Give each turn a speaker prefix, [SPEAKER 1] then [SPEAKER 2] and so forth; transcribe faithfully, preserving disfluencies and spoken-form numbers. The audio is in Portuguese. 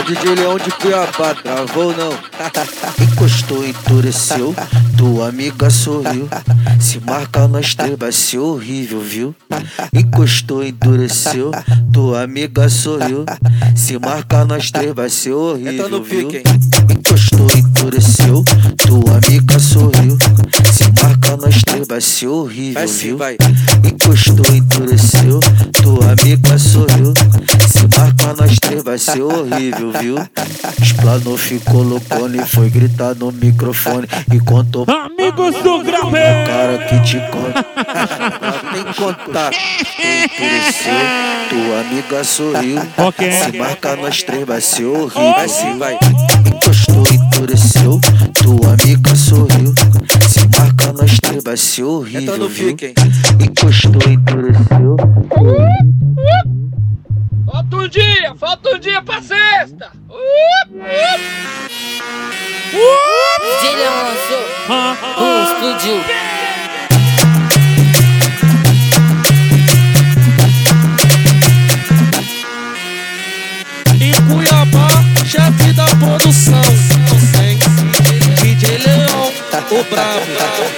[SPEAKER 1] D J Leão de Cuiabá, travou não?
[SPEAKER 2] Encostou, endureceu, tua amiga sorriu. Se marca nós três vai ser horrível, viu? Encostou, endureceu, tua amiga sorriu. Se marca nós três vai ser horrível, viu? Encostou, endureceu, tua amiga sorriu. Se marca nós três vai ser horrível, viu? Encostou, endureceu, tua amiga sorriu. Se marca nós três vai ser horrível, viu? Explanou, ficou loucona e foi gritar no microfone e contou.
[SPEAKER 3] Amigos do Grave,
[SPEAKER 2] Cara que te conta.
[SPEAKER 1] Tem contato.
[SPEAKER 2] Endureceu, tua amiga sorriu.
[SPEAKER 3] Ok.
[SPEAKER 2] Se marca nós três vai ser horrível.
[SPEAKER 1] Vai sim, vai.
[SPEAKER 2] Encostou, endureceu, tua amiga sorriu. Se marca nós três vai ser horrível,
[SPEAKER 1] Entra no
[SPEAKER 2] viu?
[SPEAKER 1] fique, hein?
[SPEAKER 2] Encostou, endureceu.
[SPEAKER 4] Falta um dia, falta um dia pra sexta. Uh, uh.
[SPEAKER 5] D J Leão lançou, uh, explodiu.
[SPEAKER 6] Em Cuiabá, chefe da produção. D J Leão, o brabo.